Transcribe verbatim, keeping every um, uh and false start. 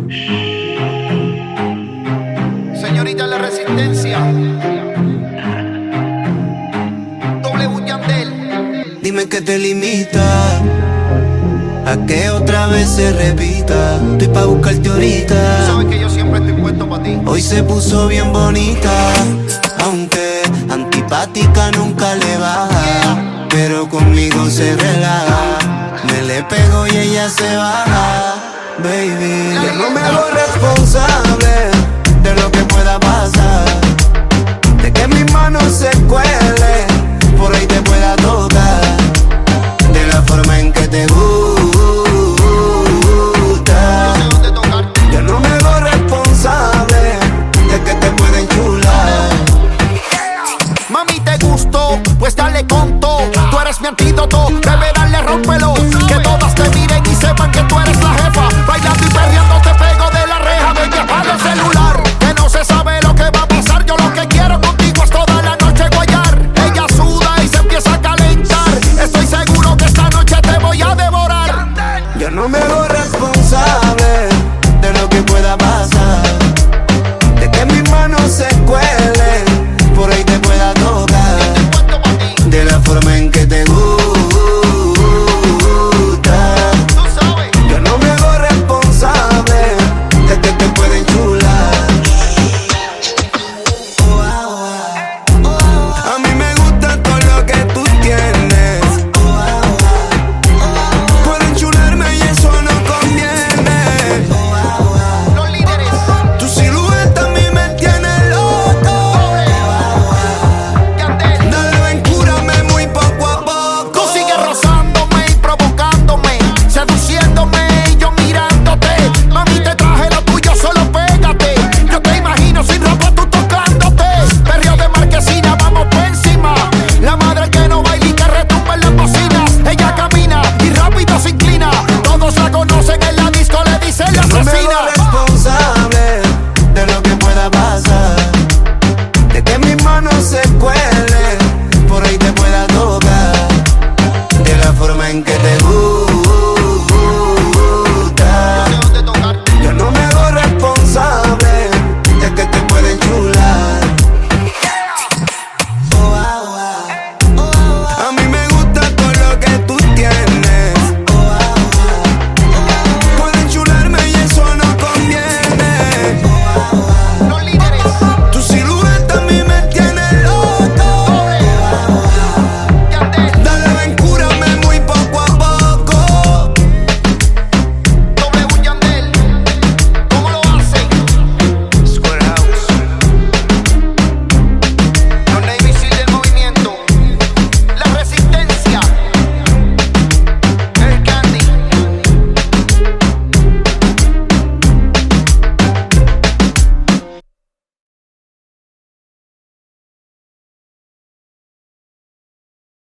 Señorita La Resistencia, W Yandel. Dime qué te limita a que otra vez se repita. Estoy pa' buscarte ahorita. Sabes que yo siempre estoy puesto pa' ti. Hoy se puso bien bonita, aunque antipática nunca le baja, pero conmigo se relaja. Me le pego y ella se baja. Baby, yo no me hago responsable de lo que pueda pasar, de que mis manos se cuelen, por ahí te pueda tocar, de la forma en que te gusta. Yo no me hago responsable de que te pueda enchular. Mami, te gustó, pues dale conto. Tú eres mi antídoto, bebé, dale, rómpelo. Que todas te miren y sepan que tú eres la jefa. Bailando y perreando te pego de la reja. Ven y apaga el celular, que no se sabe lo que va a pasar. Yo lo que quiero contigo es toda la noche guayar. Ella suda y se empieza a calentar. Estoy seguro que esta noche te voy a devorar. Yo no me hago responsable de lo que pueda pasar, de que mis manos se cuelen, por ahí te pueda tocar, de la forma en que te gusta. Yo no me hago responsable de que te pueda enchular. A mí me gusta todo lo que tú tienes. Puedo enchularme y eso no conviene. Los líderes. Tu silueta a mí me tiene loco. Yandel. Dale, ven, cúrame muy poco a poco. Tú sigues rozándome y provocándome, seduciéndome y yo mirándote. Mami, te traje lo tuyo, solo pégate. Yo te imagino sin ropa tú tocándote. Perreo de marquesina, vamos por encima. La madre que no baila y que retumba en las bocinas. Ella camina y rápido se inclina. Todos la conocen en la disco, le dicen la No me hago asesina. responsable de lo que pueda pasar, de que mis manos se cuelen, por ahí te pueda tocar, de la forma en que te